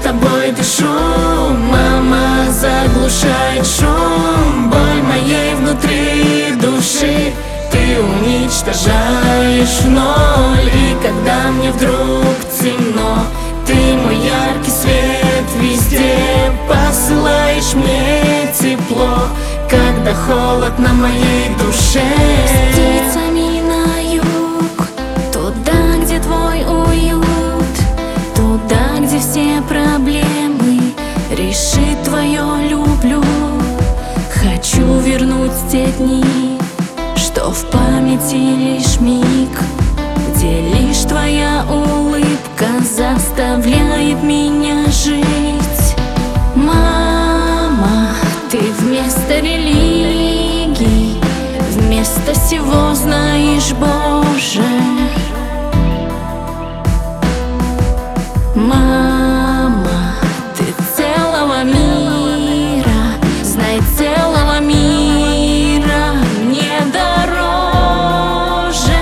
тобой дышу. Мама заглушает шум, боль моей внутри души ты уничтожаешь в ноль. И когда мне вдруг темно, ты мой яркий свет везде, посылаешь мне тепло, когда холод на моей душе. С птицами на юг, туда, где твой уют, туда, где все проблемы решит твое люблю. Хочу вернуть те дни, что в памяти лишь миг, где лишь твоя улыбка заставляет меня жить. Мама, ты вместо религии, вместо всего знаешь Боже. Мама, ты целого мира, знай, целого мира мне дороже.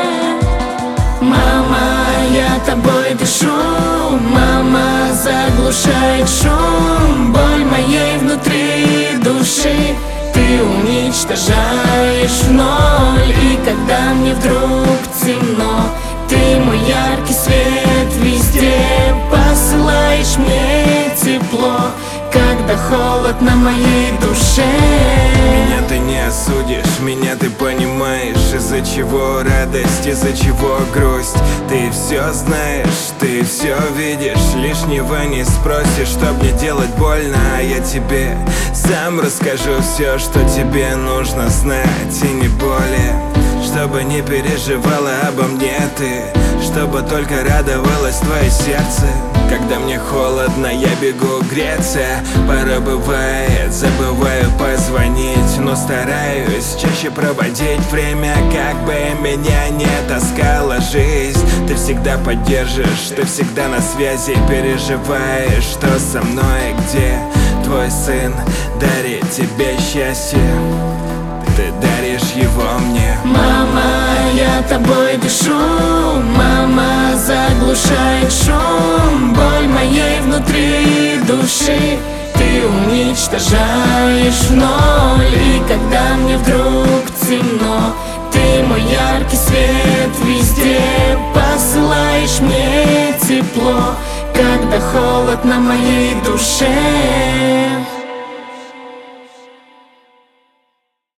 Мама, я тобой дышу. Мама заглушает шум, боль моей внутри души ты уничтожаешь в ноль. И когда мне вдруг темно, ты мой яркий свет везде, посылаешь мне тепло, когда холод на моей душе. Меня ты не осудишь, меня ты понимаешь, из-за чего радость, из-за чего грусть. Ты все знаешь, ты все видишь, лишнего не спросишь, чтоб не делать больно. А я тебе сам расскажу все, что тебе нужно знать, и не более. Чтобы не переживала обо мне ты, чтобы только радовалось твое сердце. Когда мне холодно, я бегу греться. Порой бывает, забываю позвонить, но стараюсь чаще проводить время, как бы меня не таскала жизнь. Ты всегда поддержишь, ты всегда на связи, переживаешь, что со мной, где твой сын дарит тебе счастье. Ты даришь его мне. Мама, я тобой дышу. Мама заглушает шум, боль моей внутри души ты уничтожаешь в ноль. И когда мне вдруг темно, ты мой яркий свет везде, посылаешь мне тепло, когда холод на моей душе.